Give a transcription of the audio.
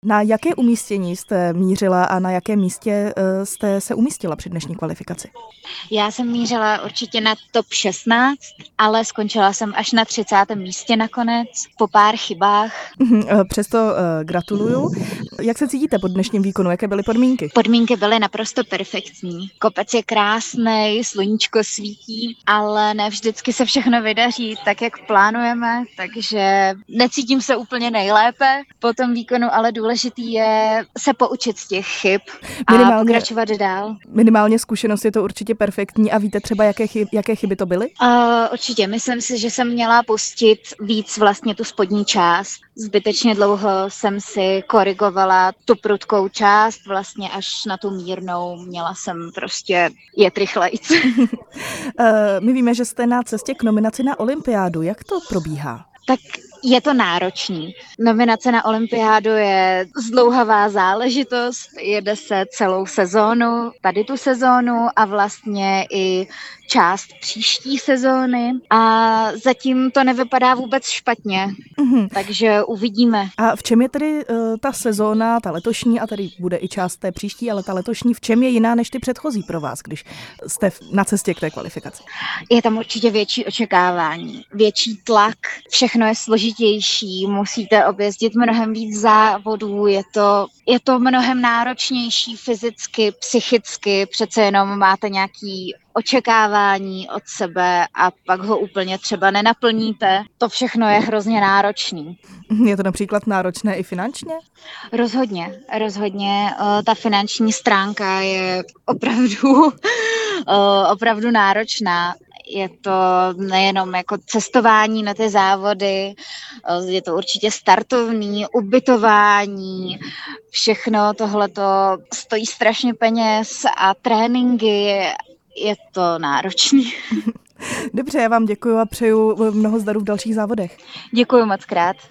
Na jaké umístění jste mířila a na jakém místě jste se umístila při dnešní kvalifikaci? Já jsem mířila určitě na top 16, ale skončila jsem až na 30. místě nakonec, po pár chybách. Přesto gratuluju. Jak se cítíte po dnešním výkonu? Jaké byly podmínky? Podmínky byly naprosto perfektní. Kopec je krásný, sluníčko svítí, ale ne vždycky se všechno vydaří tak, jak plánujeme, takže necítím se úplně nejlépe po tom výkonu, ale důležitý je se poučit z těch chyb a pokračovat dál. Minimálně zkušenost je to určitě perfektní a víte třeba, jaké chyby to byly? Určitě, myslím si, že jsem měla pustit víc vlastně tu spodní část. Zbytečně dlouho jsem si korigovala tu prudkou část, vlastně až na tu mírnou. Měla jsem prostě jet rychlejc. My víme, že jste na cestě k nominaci na olympiádu. Jak to probíhá? Tak je to náročný. Nominace na olympiádu je zdlouhavá záležitost, jede se celou sezónu, tady tu sezónu a vlastně i část příští sezóny a zatím to nevypadá vůbec špatně, takže uvidíme. A v čem je tedy ta sezóna, ta letošní, a tady bude i část té příští, ale ta letošní, v čem je jiná než ty předchozí pro vás, když jste na cestě k té kvalifikaci? Je tam určitě větší očekávání, větší tlak, všechno je složitější, musíte objezdit mnohem víc závodů, je to mnohem náročnější fyzicky, psychicky, přece jenom máte nějaký očekávání od sebe a pak ho úplně třeba nenaplníte. To všechno je hrozně náročný. Je to například náročné i finančně? Rozhodně. Ta finanční stránka je opravdu náročná. Je to nejenom jako cestování na ty závody, je to určitě startovní, ubytování, všechno tohleto stojí strašně peněz a tréninky, je to náročný. Dobře, já vám děkuji a přeju mnoho zdaru v dalších závodech. Děkuji moc krát.